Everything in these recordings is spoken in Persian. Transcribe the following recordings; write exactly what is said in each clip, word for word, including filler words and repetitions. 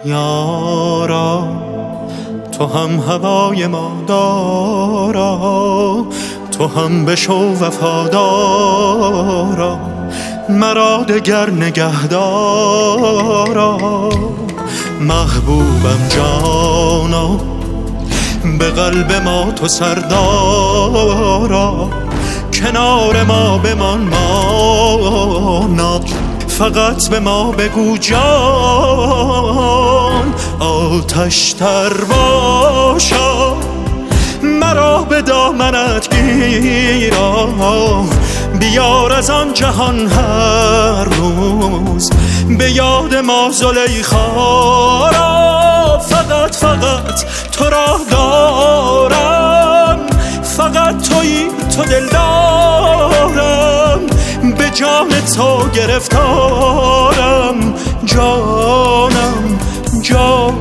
یارا تو هم هوای ما دارا، تو هم بشو وفادارا، مرا دگر نگهدارا. محبوبم جانا به قلب ما تو سردارا، کنار ما بمان مانا، فقط به ما بگو جان. آتش تر باشا مرا به دامنت گیرا، بیار از آن جهان هر روز به یاد ما زلیخا را. فقط فقط تو را دارم، فقط تویی تو دل دارم، به جان تو گرفتارم جانم جان.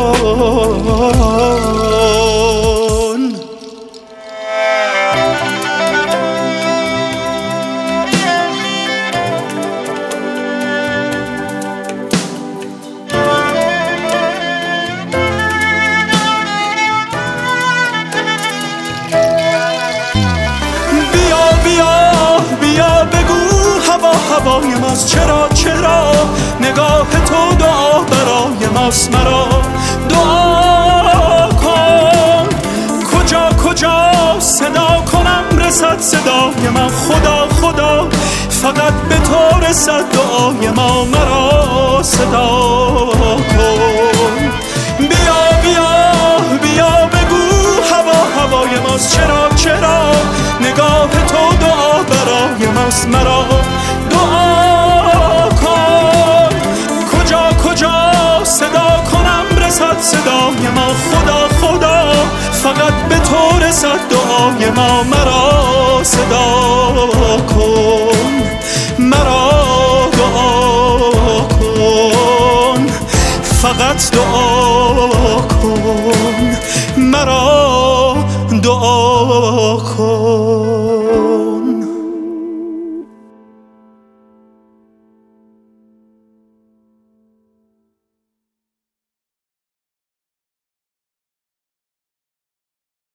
هوای ماست چرا چرا، نگاه تو دعا برای ماست، مرا دعا کن. کجا کجا صدا کنم رسد صدای من، خدا خدا فقط به تو رسد دعای ما، مرا صدا کن. بیا بیا بیا بگو هوا هوای ماست چرا چرا، نگاه تو دعا برای ماست، مرا دعا کن. کجا کجا صدا کنم رسد صدای ما، خدا خدا فقط به تو رسد دعای ما، مرا صدا کن، مرا دعا کن، فقط دعا کن، مرا